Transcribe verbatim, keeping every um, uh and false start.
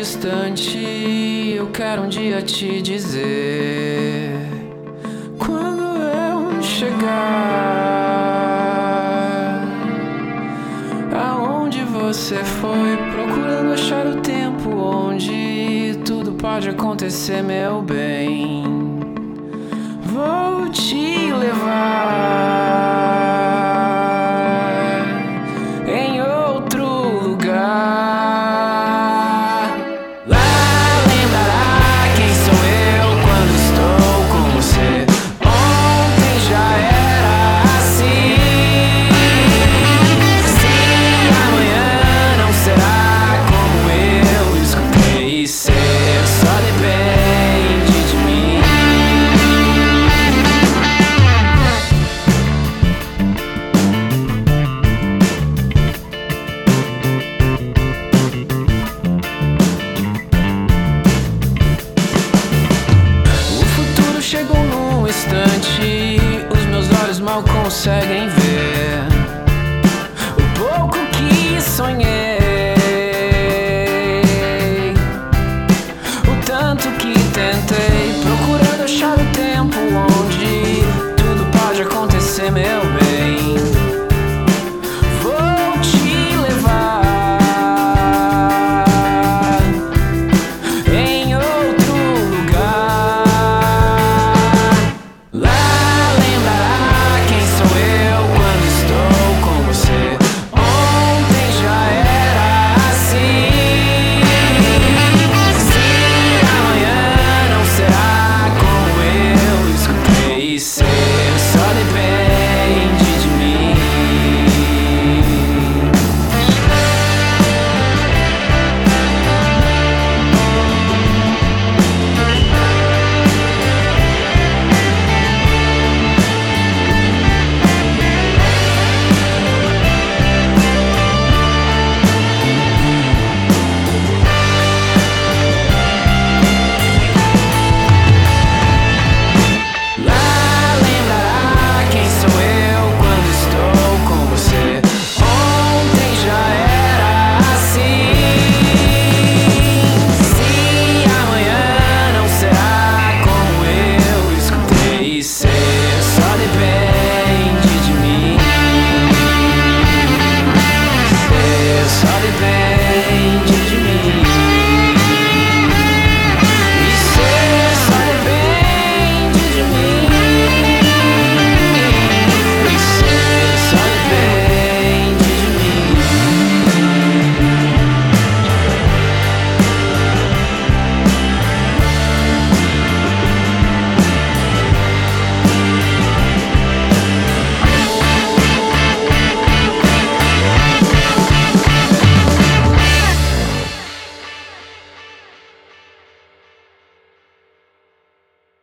distante, eu quero um dia te dizer. Quando eu chegar aonde você foi, procurando achar o tempo onde tudo pode acontecer, meu bem, vou te levar em outro lugar. Lá lembrará quem sou eu quando estou com você. Ontem já era assim. Se amanhã não será como eu escutei ser, só depende de mim. Chegou num instante, os meus olhos mal conseguem ver o pouco que sonhei, o tanto que tentei, procurando achar o tempo onde tudo pode acontecer, meu bem.